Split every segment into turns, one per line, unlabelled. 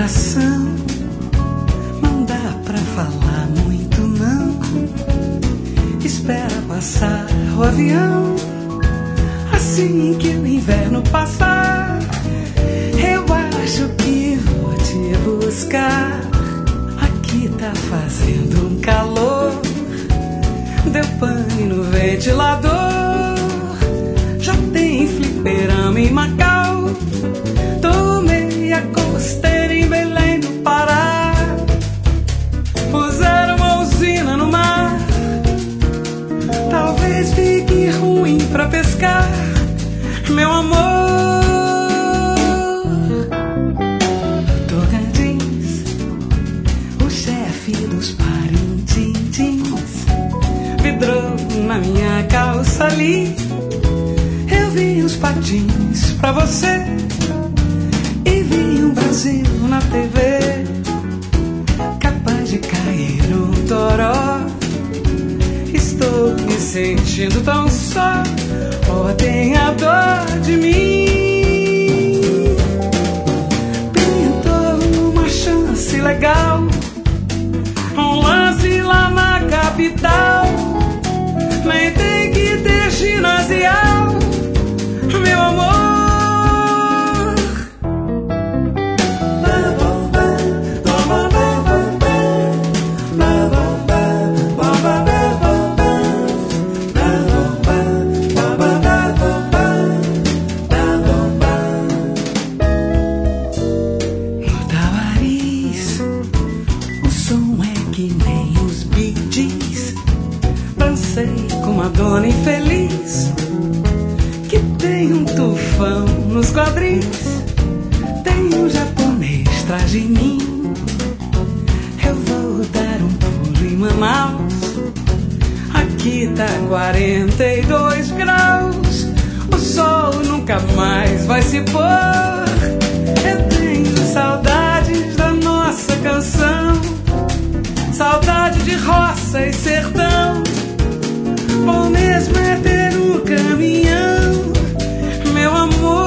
coração. Não dá pra falar muito não. Espera passar o avião. Assim que o inverno passar, eu acho que vou te buscar. Aqui tá fazendo um calor. Deu pane no ventilador. Já tem fliperama em Macau. Tomei a costeira em Belém do Pará. Puseram uma usina no mar. Talvez fique ruim pra pescar, meu amor. Tocantins, o chefe dos parintins, vidrou na minha calça ali. Eu vi os patins pra você e vi um Brasil na TV, capaz de cair um toró. Estou me sentindo tão só. Oh, tenha dó de mim. Pintou uma chance legal, um lance lá na capital. Nem tem que ter ginasial, meu amor. Dona infeliz que tem um tufão nos quadris. Tem um japonês atrás de mim. Eu vou dar um pulo em Manaus. Aqui tá 42 graus. O sol nunca mais vai se pôr. Eu tenho saudades da nossa canção, saudade de roça e sertão. Bom mesmo é ter um caminhão, meu amor.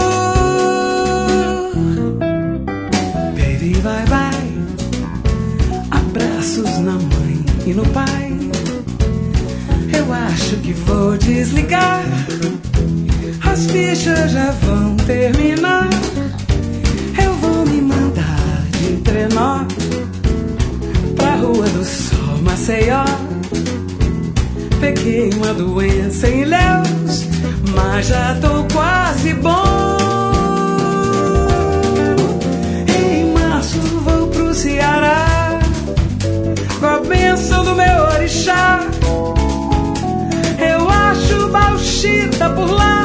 Baby, bye bye. Abraços na mãe e no pai. Eu acho que vou desligar. As fichas já vão terminar. Eu vou me mandar de trenó pra Rua do Sol, Maceió. Peguei uma doença em Ilhéus, mas já tô quase bom. Em março vou pro Ceará, com a bênção do meu orixá. Eu acho bauxita por lá.